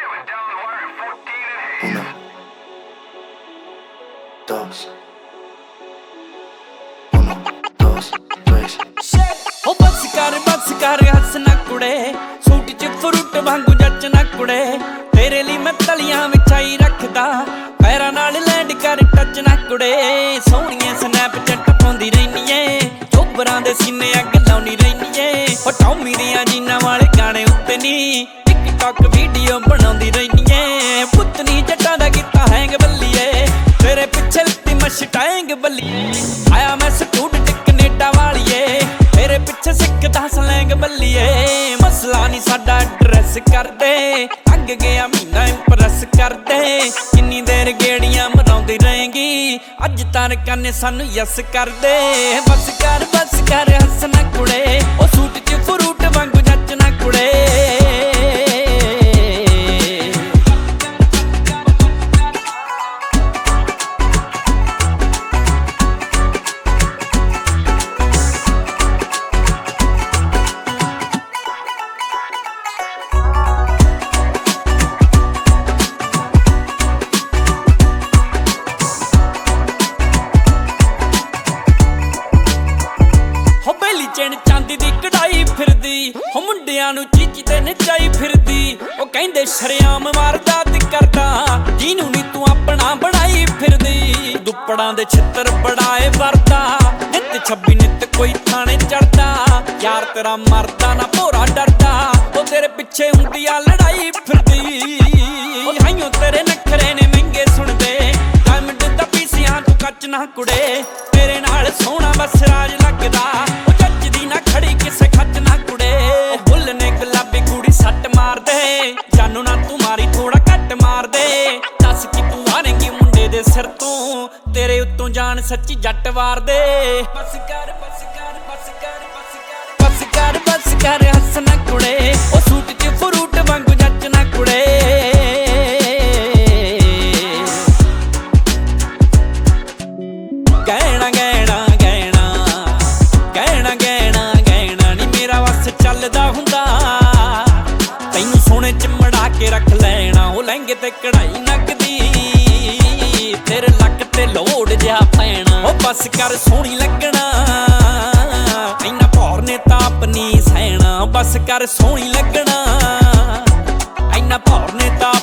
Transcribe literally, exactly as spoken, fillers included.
Uno, dos, uno, dos, tres. हो बस कर बस कर हसना कुड़े सूट च फ्रूट वांगू जचना कुड़े तेरे लिए मैं तलियां विछाई रखदा पैरां नाल लैंड कर टचना कुड़े सोहणिए स्नैपचैट पाउंदी रहिनी ऐ चोबरां दे सीने अग लाउंदी रहिनी ऐ हो टॉमी दियां जीनां वाले गाने उत्ते नी टिकटॉक वीडियो बनाउंदी रहिनी ऐ पुतनी जट्टां दा कीता हैंग बल्लीए तेरे पिछे लत्ती मस्टैंग बल्लीए आया मैं स्टूडेंट कनेडा वालीए तेरे पिछे सिखदा स्लैंग बल्लीए मसला नी साडा ड्रेस कर दे अग गया मीना इंप्रेस कर दे किन्नी देर गेड़ियां मराउंदी रहेंगी अज तार कन्ने सानू यस कर दे बस कर बस कर हसना कुड़े ओ सूट च फ्रूट वांगू जचना कुड़े चैन चांदी दी कढ़ाई फिरदी हो मुंडियां नू चीची ते नचाई फिरदी ओ कहंदे शरेआम वारदात करदा जिनू नी तू अपना बनाई फिरदी दुपड़ां दे छित्तर बड़ाए वरदा नित छब्बी नित कोई थाने चढ़दा यार तेरा मरदा ना भोरा डरदा ओ तेरे पिछे हुंदी आ लड़ाई फिरदी ओ हाइयों तेरे नखरे ने महंगे सुनदे डायमंड दा पीसियां तू कच ना कुड़े तेरे नाल सोहना बस राज लगदा खड़ी किसे खच ना कुड़े बुल ने गुलाबी कुड़ी सट मार दे जानू ना तू मारी थोड़ा घट मार दे दस की तू हारेंगी मुंडे दे सिर तों तेरे उत्तों जान सच्ची जट वार दे बस कर बस कर बस कर बस कर बस कर बस कर हसना कुड़े ओ सूट च फ्रूट वांगू जचना कुड़े गहना गहना गहना गहना गहना चलदा हुंदा तैनू सोने च मड़ा के रख लेना ओ लहंगे ते कढ़ाई नकदी तेरे लक ते लोड़ जा पैना ओ बस कर सोहनी लगना इन्ना भौर ने तां अपनी सहना बस कर सोहनी लगना इन्ना भौर ने तां